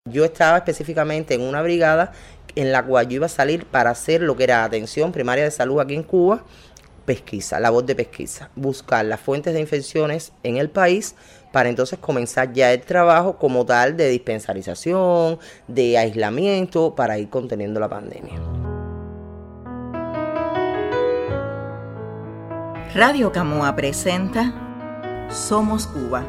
Yo estaba específicamente en una brigada en la cual yo iba a salir para hacer lo que era atención primaria de salud aquí en Cuba, pesquisa, labor de pesquisa, buscar las fuentes de infecciones en el país para entonces comenzar ya el trabajo como tal de dispensarización, de aislamiento, para ir conteniendo la pandemia. Radio Camoa presenta Somos Cuba.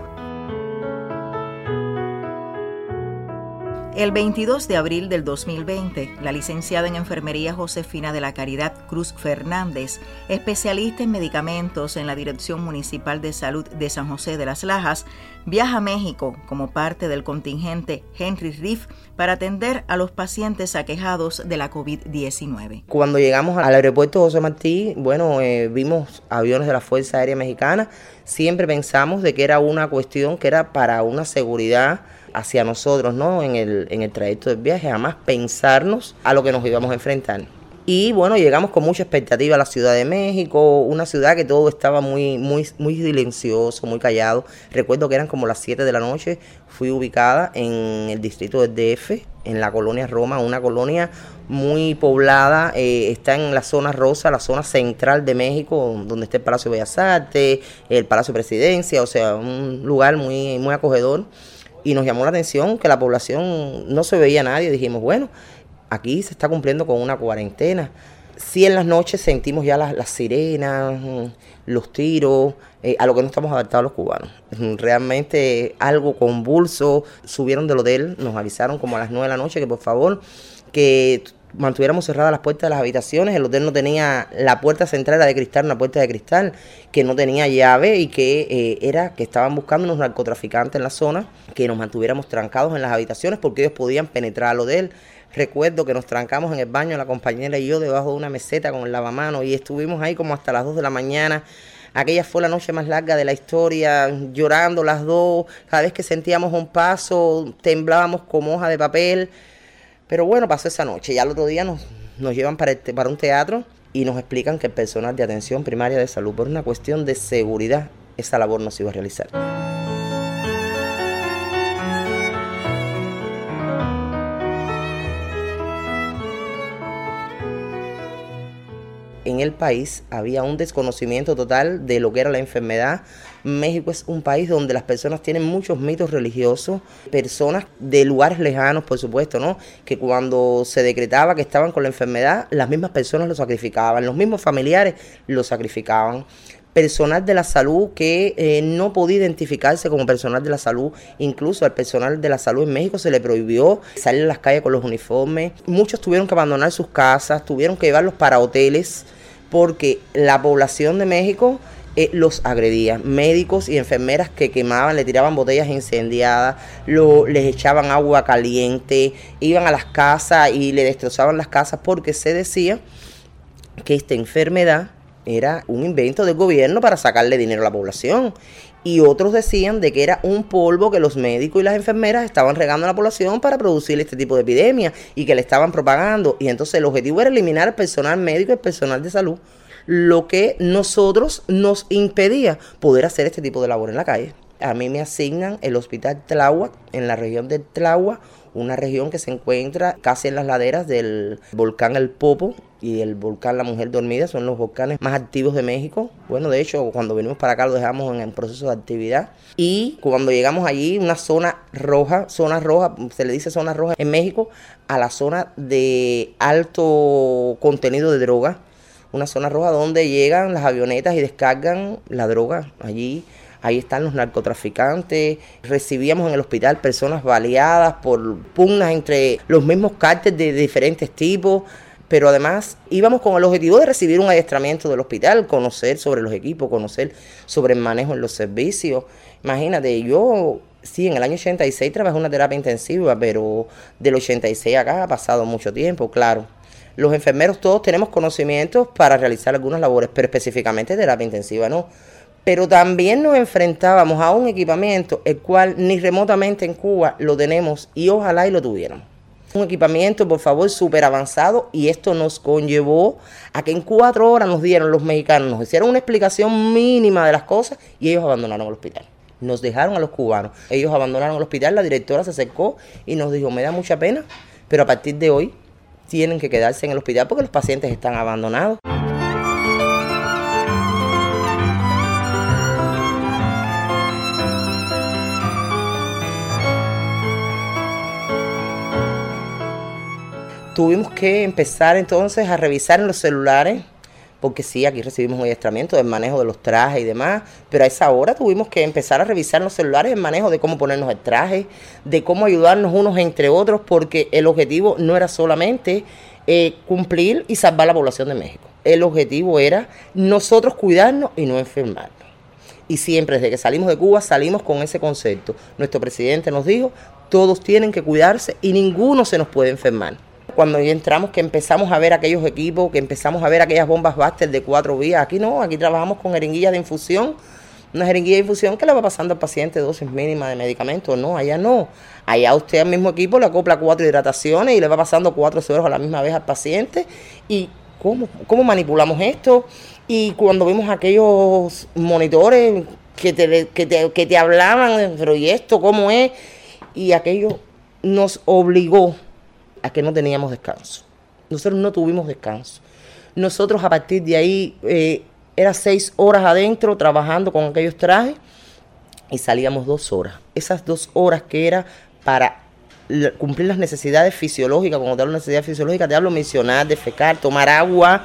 El 22 de abril del 2020, la licenciada en Enfermería Josefina de la Caridad Cruz Fernández, especialista en medicamentos en la Dirección Municipal de Salud de San José de las Lajas, viaja a México como parte del contingente Henry Riff para atender a los pacientes aquejados de la COVID-19. Cuando llegamos al aeropuerto José Martí, vimos aviones de la Fuerza Aérea Mexicana. Siempre pensamos de que era una cuestión que era para una seguridad hacia nosotros, ¿no? En el trayecto del viaje, jamás pensarnos a lo que nos íbamos a enfrentar. Y bueno, llegamos con mucha expectativa a la Ciudad de México, una ciudad que todo estaba muy silencioso, muy callado. Recuerdo que eran como las 7 de la noche, fui ubicada en el distrito del DF, en la colonia Roma, una colonia muy poblada, está en la zona rosa, la zona central de México, donde está el Palacio de Bellas Artes, el Palacio de Presidencia, o sea, un lugar muy acogedor. Y nos llamó la atención que la población no se veía a nadie. Dijimos, bueno, aquí se está cumpliendo con una cuarentena. Sí, en las noches sentimos ya las sirenas, los tiros, a lo que no estamos adaptados los cubanos. Realmente algo convulso. Subieron del hotel, nos avisaron como a las 9 de la noche que por favor, que mantuviéramos cerradas las puertas de las habitaciones. El hotel no tenía la puerta central, era de cristal, una puerta de cristal, que no tenía llave y que estaban buscando unos narcotraficantes en la zona, que nos mantuviéramos trancados en las habitaciones porque ellos podían penetrar al hotel. Recuerdo que nos trancamos en el baño, la compañera y yo, debajo de una meseta con el lavamanos, y estuvimos ahí como hasta las 2 de la mañana. Aquella fue la noche más larga de la historia, llorando las dos. Cada vez que sentíamos un paso, temblábamos como hoja de papel. Pero bueno, pasó esa noche. Ya al otro día nos llevan para un teatro y nos explican que el personal de atención primaria de salud, por una cuestión de seguridad, esa labor no se iba a realizar. En el país había un desconocimiento total de lo que era la enfermedad. México es un país donde las personas tienen muchos mitos religiosos, personas de lugares lejanos, por supuesto, ¿no? Que cuando se decretaba que estaban con la enfermedad, las mismas personas lo sacrificaban, los mismos familiares lo sacrificaban. Personal de la salud que no podía identificarse como personal de la salud. Incluso al personal de la salud en México se le prohibió salir a las calles con los uniformes. Muchos tuvieron que abandonar sus casas, tuvieron que llevarlos para hoteles porque la población de México los agredía. Médicos y enfermeras que quemaban, le tiraban botellas incendiadas, les echaban agua caliente, iban a las casas y le destrozaban las casas porque se decía que esta enfermedad era un invento del gobierno para sacarle dinero a la población. Y otros decían de que era un polvo que los médicos y las enfermeras estaban regando a la población para producir este tipo de epidemia y que le estaban propagando. Y entonces el objetivo era eliminar el personal médico y el personal de salud, lo que nosotros nos impedía poder hacer este tipo de labor en la calle. A mí me asignan el Hospital Tláhuac, en la región de Tláhuac, una región que se encuentra casi en las laderas del volcán El Popo y el volcán La Mujer Dormida, son los volcanes más activos de México. Bueno, de hecho, cuando venimos para acá lo dejamos en el proceso de actividad. Y cuando llegamos allí, una zona roja, se le dice zona roja en México, a la zona de alto contenido de droga, una zona roja donde llegan las avionetas y descargan la droga allí. Ahí están los narcotraficantes. Recibíamos en el hospital personas baleadas por pugnas entre los mismos cárteles de diferentes tipos. Pero además íbamos con el objetivo de recibir un adiestramiento del hospital, conocer sobre los equipos, conocer sobre el manejo en los servicios. Imagínate, yo sí, en el año 86 trabajé en una terapia intensiva, pero del 86 acá ha pasado mucho tiempo, claro. Los enfermeros todos tenemos conocimientos para realizar algunas labores, pero específicamente terapia intensiva no. Pero también nos enfrentábamos a un equipamiento el cual ni remotamente en Cuba lo tenemos y ojalá y lo tuviéramos. Un equipamiento, por favor, súper avanzado, y esto nos conllevó a que en 4 horas nos dieron los mexicanos, nos hicieron una explicación mínima de las cosas y ellos abandonaron el hospital. Nos dejaron a los cubanos. Ellos abandonaron el hospital, la directora se acercó y nos dijo, me da mucha pena, pero a partir de hoy tienen que quedarse en el hospital porque los pacientes están abandonados. Tuvimos que empezar entonces a revisar en los celulares, porque sí, aquí recibimos un adiestramiento del manejo de los trajes y demás, pero a esa hora tuvimos que empezar a revisar en los celulares el manejo de cómo ponernos el traje, de cómo ayudarnos unos entre otros, porque el objetivo no era solamente cumplir y salvar la población de México. El objetivo era nosotros cuidarnos y no enfermarnos. Y siempre, desde que salimos de Cuba, salimos con ese concepto. Nuestro presidente nos dijo, todos tienen que cuidarse y ninguno se nos puede enfermar. Cuando ya entramos, que empezamos a ver aquellos equipos, que empezamos a ver aquellas bombas Baxter de 4 vías, aquí no, aquí trabajamos con jeringuillas de infusión, una jeringuilla de infusión que le va pasando al paciente dosis mínima de medicamentos, no, allá no. Allá usted al mismo equipo le acopla 4 hidrataciones y le va pasando 4 sueros a la misma vez al paciente. ¿Y cómo manipulamos esto? Y cuando vimos aquellos monitores que te hablaban, pero ¿y esto cómo es? Y aquello nos obligó a que no teníamos descanso. Nosotros no tuvimos descanso. Nosotros a partir de ahí, era 6 horas adentro trabajando con aquellos trajes y salíamos 2 horas. Esas 2 horas que era para cumplir las necesidades fisiológicas, cuando te hablo de necesidades fisiológicas, te hablo mencionar, defecar, tomar agua,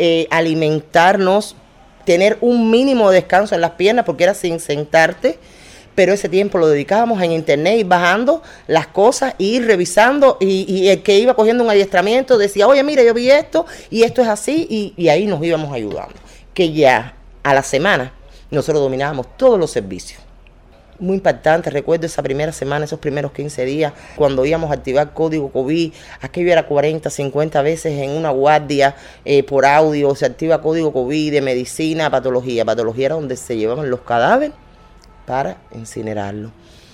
alimentarnos, tener un mínimo de descanso en las piernas porque era sin sentarte. Pero ese tiempo lo dedicábamos en internet, ir bajando las cosas, ir revisando, y el que iba cogiendo un adiestramiento decía, oye, mira, yo vi esto, y esto es así, y ahí nos íbamos ayudando. Que ya a la semana nosotros dominábamos todos los servicios. Muy impactante, recuerdo esa primera semana, esos primeros 15 días, cuando íbamos a activar código COVID, aquello era 40, 50 veces en una guardia por audio, se activa código COVID de medicina, patología. Patología era donde se llevaban los cadáveres para incinerarlo.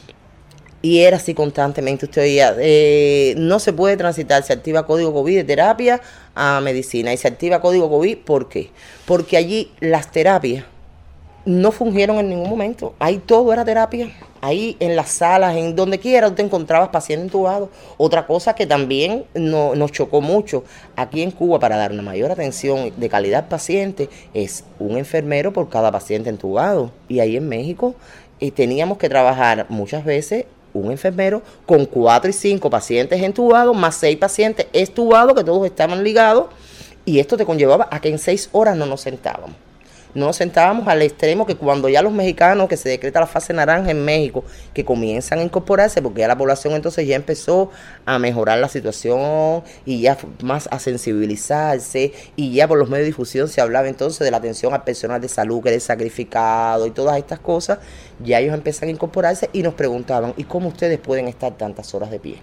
Y era así constantemente, usted oía, no se puede transitar, se activa código COVID de terapia a medicina, y se activa código COVID, ¿por qué? Porque allí las terapias no fungieron en ningún momento, ahí todo era terapia, ahí en las salas, en donde quiera, usted encontrabas pacientes entubados. Otra cosa que también nos chocó mucho, aquí en Cuba, para dar una mayor atención de calidad al paciente, es un enfermero por cada paciente entubado, y ahí en México teníamos que trabajar muchas veces un enfermero con 4 y 5 pacientes entubados, más 6 pacientes extubados, que todos estaban ligados, y esto te conllevaba a que en 6 horas no nos sentábamos. No nos sentábamos al extremo que cuando ya los mexicanos, que se decreta la fase naranja en México, que comienzan a incorporarse, porque ya la población entonces ya empezó a mejorar la situación y ya más a sensibilizarse, y ya por los medios de difusión se hablaba entonces de la atención al personal de salud que era sacrificado y todas estas cosas, ya ellos empiezan a incorporarse y nos preguntaban, ¿y cómo ustedes pueden estar tantas horas de pie?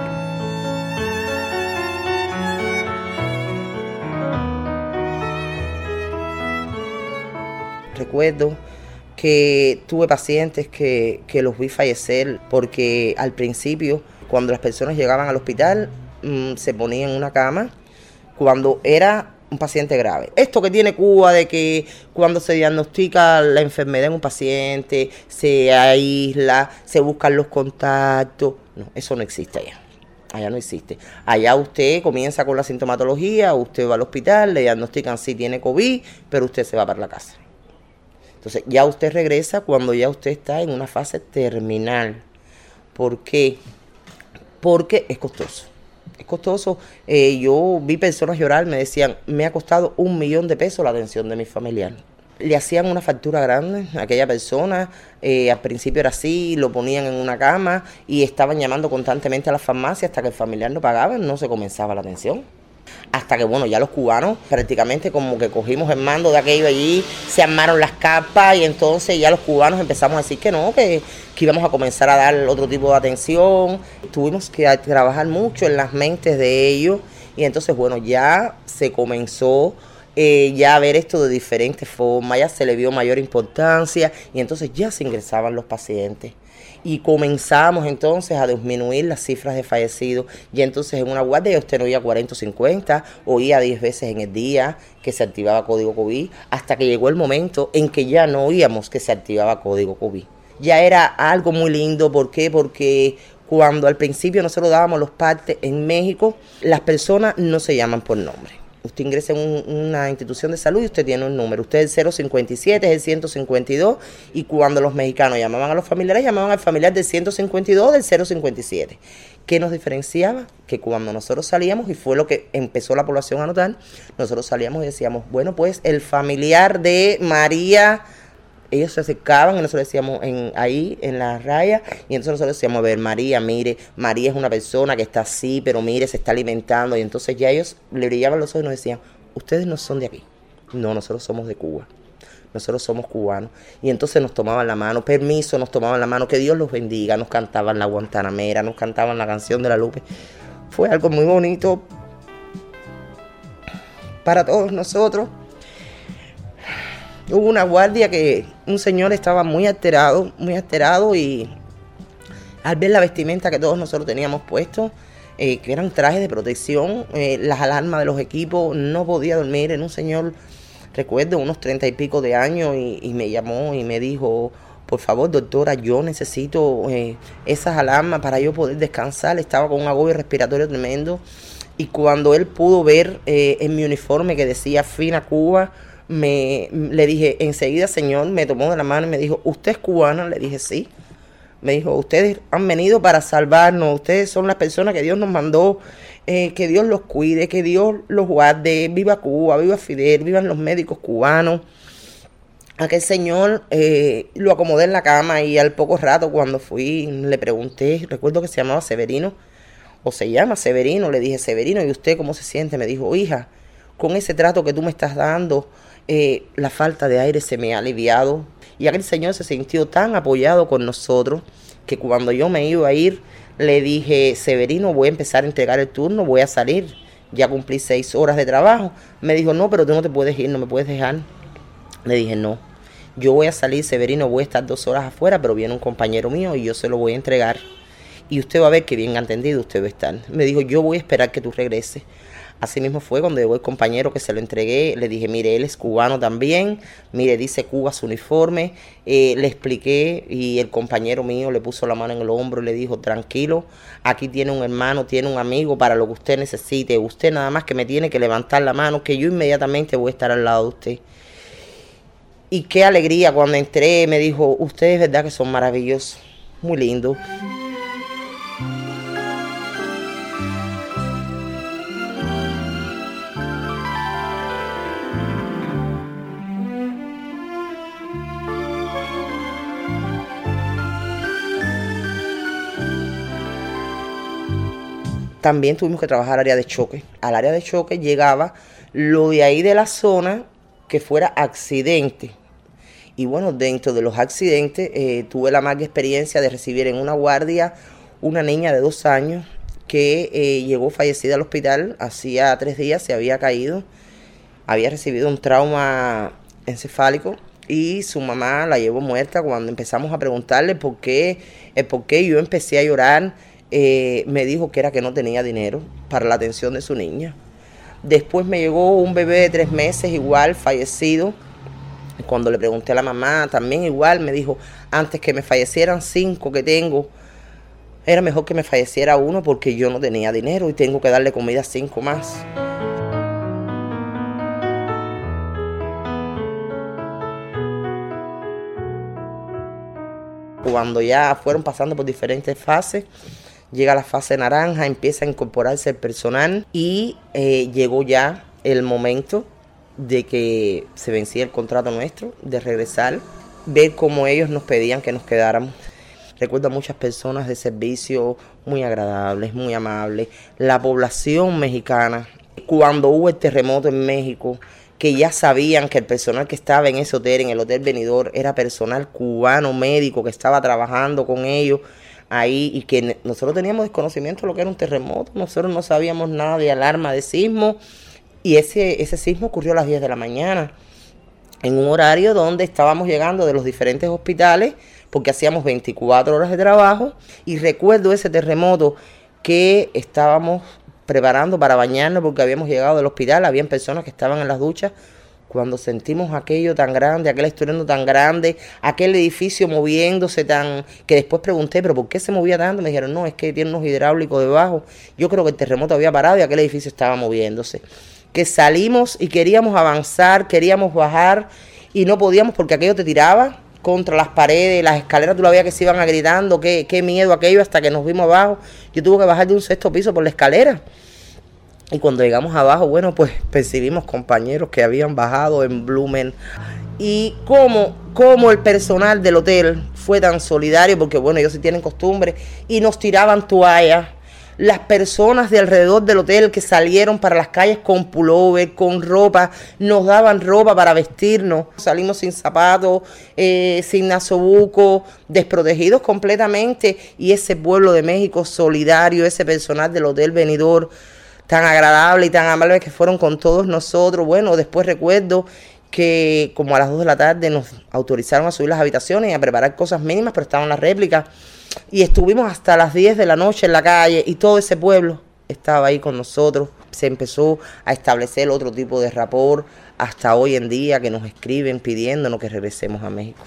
Recuerdo que tuve pacientes que los vi fallecer porque al principio, cuando las personas llegaban al hospital, se ponían en una cama cuando era un paciente grave. Esto que tiene Cuba de que cuando se diagnostica la enfermedad en un paciente, se aísla, se buscan los contactos, no, eso no existe allá. Allá no existe. Allá usted comienza con la sintomatología, usted va al hospital, le diagnostican si tiene COVID, pero usted se va para la casa. Entonces ya usted regresa cuando ya usted está en una fase terminal. ¿Por qué? Porque es costoso. Es costoso. Yo vi personas llorar, me decían, me ha costado $1.000.000 la atención de mi familiar. Le hacían una factura grande a aquella persona, al principio era así, lo ponían en una cama y estaban llamando constantemente a la farmacia hasta que el familiar no pagaba, no se comenzaba la atención. Hasta que, bueno, ya los cubanos prácticamente como que cogimos el mando de aquello allí, se armaron las capas y entonces ya los cubanos empezamos a decir que no, que íbamos a comenzar a dar otro tipo de atención. Tuvimos que trabajar mucho en las mentes de ellos y entonces, bueno, ya se comenzó ya a ver esto de diferentes formas, ya se le vio mayor importancia y entonces ya se ingresaban los pacientes. Y comenzamos entonces a disminuir las cifras de fallecidos. Y entonces en una guardia ya usted no oía 40 o 50, oía 10 veces en el día que se activaba código COVID, hasta que llegó el momento en que ya no oíamos que se activaba código COVID. ya era algo muy lindo. ¿Por qué? Porque cuando al principio nosotros dábamos los partes en México, las personas no se llaman por nombre. Usted ingresa en una institución de salud y usted tiene un número. Usted es el 057, es el 152, y cuando los mexicanos llamaban a los familiares, llamaban al familiar del 152 del 057. ¿Qué nos diferenciaba? Que cuando nosotros salíamos, y fue lo que empezó la población a notar, nosotros salíamos y decíamos, bueno, pues el familiar de María, ellos se acercaban y nosotros decíamos ahí en la raya, y entonces nosotros decíamos, a ver, María, mire, María es una persona que está así, pero mire, se está alimentando, y entonces ya ellos le brillaban los ojos y nos decían, ustedes no son de aquí, no, nosotros somos de Cuba, nosotros somos cubanos. Y entonces nos tomaban la mano, permiso, nos tomaban la mano, que Dios los bendiga, nos cantaban la Guantanamera, nos cantaban la canción de la Lupe. Fue algo muy bonito para todos nosotros. Hubo una guardia que un señor estaba muy alterado, y al ver la vestimenta que todos nosotros teníamos puesto, que eran trajes de protección, las alarmas de los equipos, no podía dormir. Era un señor, recuerdo, unos 30 y pico de años, y me llamó y me dijo, por favor, doctora, yo necesito esas alarmas para yo poder descansar. Estaba con un agobio respiratorio tremendo, y cuando él pudo ver en mi uniforme que decía Fina Cuba, le dije enseguida, señor, me tomó de la mano y me dijo, ¿usted es cubana? Le dije, sí. Me dijo, ustedes han venido para salvarnos, ustedes son las personas que Dios nos mandó, que Dios los cuide, que Dios los guarde, viva Cuba, viva Fidel, vivan los médicos cubanos. Aquel señor lo acomodé en la cama, y al poco rato cuando fui le pregunté, recuerdo que se llamaba Severino, o se llama Severino, le dije, Severino, ¿y usted cómo se siente? Me dijo, hija, con ese trato que tú me estás dando, la falta de aire se me ha aliviado. Y aquel señor se sintió tan apoyado con nosotros que cuando yo me iba a ir, le dije, Severino, voy a empezar a entregar el turno, voy a salir, ya cumplí 6 horas de trabajo. Me dijo, no, pero tú no te puedes ir, no me puedes dejar. Le dije, no, yo voy a salir, Severino, voy a estar 2 horas afuera, pero viene un compañero mío y yo se lo voy a entregar. Y usted va a ver que bien entendido usted va a estar. Me dijo, yo voy a esperar que tú regreses. Así mismo fue cuando llegó el compañero que se lo entregué. Le dije, mire, él es cubano también, mire, dice Cuba su uniforme. Le expliqué, y el compañero mío le puso la mano en el hombro y le dijo, tranquilo, aquí tiene un hermano, tiene un amigo para lo que usted necesite. Usted nada más que me tiene que levantar la mano, que yo inmediatamente voy a estar al lado de usted. Y qué alegría cuando entré, me dijo, ustedes verdad que son maravillosos, muy lindos. También tuvimos que trabajar área de choque. Al área de choque llegaba lo de ahí de la zona que fuera accidente. Y bueno, dentro de los accidentes tuve la mala experiencia de recibir en una guardia una niña de 2 años que llegó fallecida al hospital. Hacía 3 días se había caído, había recibido un trauma encefálico, y su mamá la llevó muerta. Cuando empezamos a preguntarle por qué, yo empecé a llorar. Me dijo que era que no tenía dinero para la atención de su niña. Después me llegó un bebé de 3 meses, igual, fallecido. Cuando le pregunté a la mamá, también igual, me dijo, antes que me fallecieran 5 que tengo, era mejor que me falleciera 1 porque yo no tenía dinero y tengo que darle comida a 5 más. Cuando ya fueron pasando por diferentes fases, llega la fase naranja, empieza a incorporarse el personal, y llegó ya el momento de que se vencía el contrato nuestro, de regresar, ver cómo ellos nos pedían que nos quedáramos. Recuerdo a muchas personas de servicio muy agradables, muy amables. La población mexicana, cuando hubo el terremoto en México, que ya sabían que el personal que estaba en ese hotel, en el Hotel Benidorm, era personal cubano, médico, que estaba trabajando con ellos ahí, y que nosotros teníamos desconocimiento de lo que era un terremoto. Nosotros no sabíamos nada de alarma de sismo, y ese sismo ocurrió a las 10 de la mañana, en un horario donde estábamos llegando de los diferentes hospitales, porque hacíamos 24 horas de trabajo. Y recuerdo ese terremoto que estábamos preparando para bañarnos, porque habíamos llegado del hospital, habían personas que estaban en las duchas. cuando sentimos aquello tan grande, aquel estruendo tan grande, aquel edificio moviéndose que después pregunté, ¿pero por qué se movía tanto? Me dijeron, no, es que tiene unos hidráulicos debajo. Yo creo que el terremoto había parado y aquel edificio estaba moviéndose. Que salimos y queríamos avanzar, queríamos bajar y no podíamos porque aquello te tiraba contra las paredes, las escaleras, tú la veías que se iban agritando, qué miedo aquello, hasta que nos vimos abajo. Yo tuve que bajar de un 6º piso por la escalera. Y cuando llegamos abajo, bueno, pues percibimos compañeros que habían bajado en Blumen. Y cómo el personal del hotel fue tan solidario, porque bueno, ellos sí tienen costumbre, y nos tiraban toallas. Las personas de alrededor del hotel que salieron para las calles con pullover, con ropa, nos daban ropa para vestirnos. Salimos sin zapatos, sin nasobuco, desprotegidos completamente. Y ese pueblo de México solidario, ese personal del Hotel Benidorm, tan agradable y tan amable que fueron con todos nosotros. Bueno, después recuerdo que como a las 2 de la tarde nos autorizaron a subir las habitaciones y a preparar cosas mínimas, pero estaban las réplicas. Y estuvimos hasta las 10 de la noche en la calle y todo ese pueblo estaba ahí con nosotros. Se empezó a establecer otro tipo de rapport hasta hoy en día, que nos escriben pidiéndonos que regresemos a México.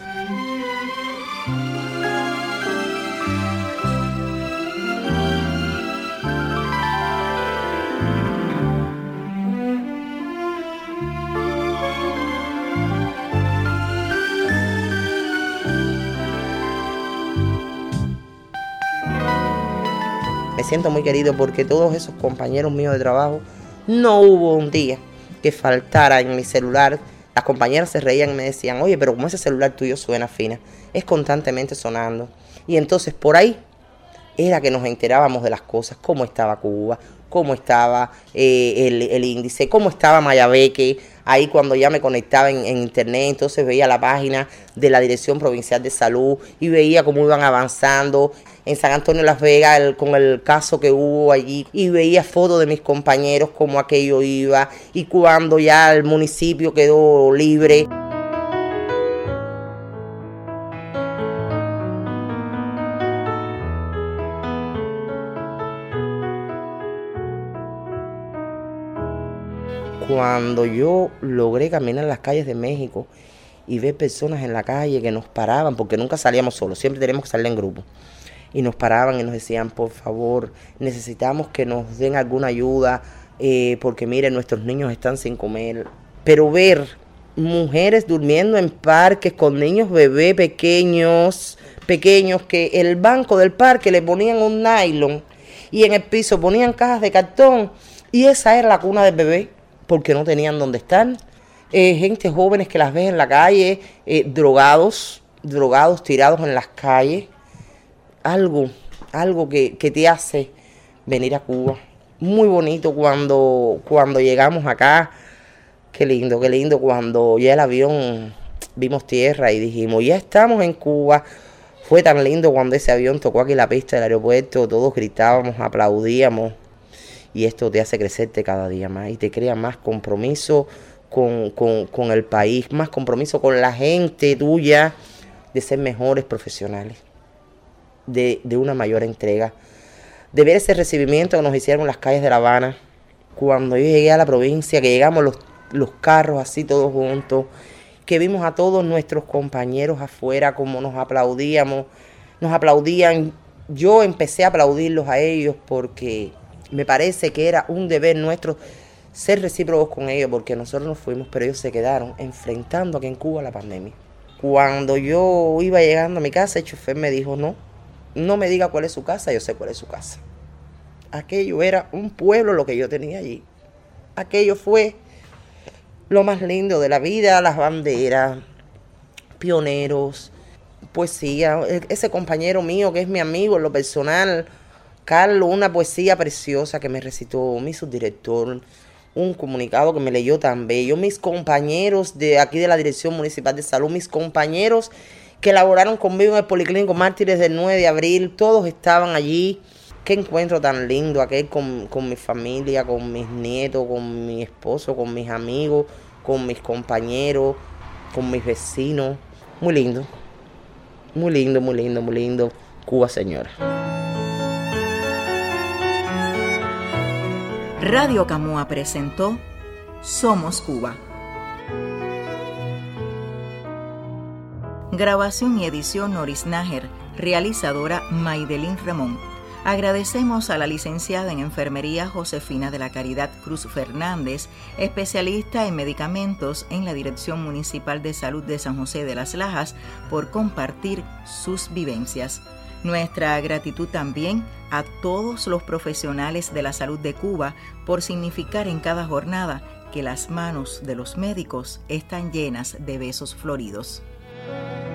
Me siento muy querido porque todos esos compañeros míos de trabajo, no hubo un día que faltara en mi celular. Las compañeras se reían y me decían, oye, pero como ese celular tuyo suena fina, es constantemente sonando. Y entonces por ahí era que nos enterábamos de las cosas, cómo estaba Cuba, cómo estaba el índice, cómo estaba Mayabeque. Ahí cuando ya me conectaba en internet, entonces veía la página de la Dirección Provincial de Salud y veía cómo iban avanzando en San Antonio de Las Vegas con el caso que hubo allí, y veía fotos de mis compañeros, cómo aquello iba, y cuando ya el municipio quedó libre. Cuando yo logré caminar las calles de México y ver personas en la calle que nos paraban, porque nunca salíamos solos, siempre teníamos que salir en grupo, y nos paraban y nos decían, por favor, necesitamos que nos den alguna ayuda, porque miren, nuestros niños están sin comer. Pero ver mujeres durmiendo en parques con niños bebés pequeños, que el banco del parque le ponían un nylon y en el piso ponían cajas de cartón, y esa era la cuna del bebé, porque no tenían dónde estar. Gente jóvenes que las ves en la calle, drogados tirados en las calles. Algo que te hace venir a Cuba. Muy bonito cuando llegamos acá. Qué lindo cuando ya el avión vimos tierra y dijimos, ya estamos en Cuba. Fue tan lindo cuando ese avión tocó aquí la pista del aeropuerto, todos gritábamos, aplaudíamos. Y esto te hace crecerte cada día más y te crea más compromiso con el país, más compromiso con la gente tuya, de ser mejores profesionales, de una mayor entrega, de ver ese recibimiento que nos hicieron en las calles de La Habana. Cuando yo llegué a la provincia, que llegamos los carros así todos juntos, que vimos a todos nuestros compañeros afuera como nos aplaudían. Yo empecé a aplaudirlos a ellos porque me parece que era un deber nuestro ser recíprocos con ellos, porque nosotros nos fuimos, pero ellos se quedaron enfrentando aquí en Cuba la pandemia. Cuando yo iba llegando a mi casa, el chofer me dijo, no me diga cuál es su casa, yo sé cuál es su casa. Aquello era un pueblo lo que yo tenía allí. Aquello fue lo más lindo de la vida, las banderas, pioneros, poesía. Ese compañero mío que es mi amigo en lo personal, Carlos, una poesía preciosa que me recitó mi subdirector, un comunicado que me leyó tan bello, mis compañeros de aquí de la Dirección Municipal de Salud, mis compañeros que laboraron conmigo en el Policlínico Mártires del 9 de abril, todos estaban allí. Qué encuentro tan lindo aquel con mi familia, con mis nietos, con mi esposo, con mis amigos, con mis compañeros, con mis vecinos. Muy lindo, muy lindo, muy lindo, muy lindo. Cuba, señora. Radio Camúa presentó Somos Cuba. Grabación y edición Noris Nájer, realizadora Maidelín Ramón. Agradecemos a la licenciada en Enfermería Josefina de la Caridad Cruz Fernández, especialista en medicamentos en la Dirección Municipal de Salud de San José de las Lajas, por compartir sus vivencias. Nuestra gratitud también a todos los profesionales de la salud de Cuba por significar en cada jornada que las manos de los médicos están llenas de besos floridos.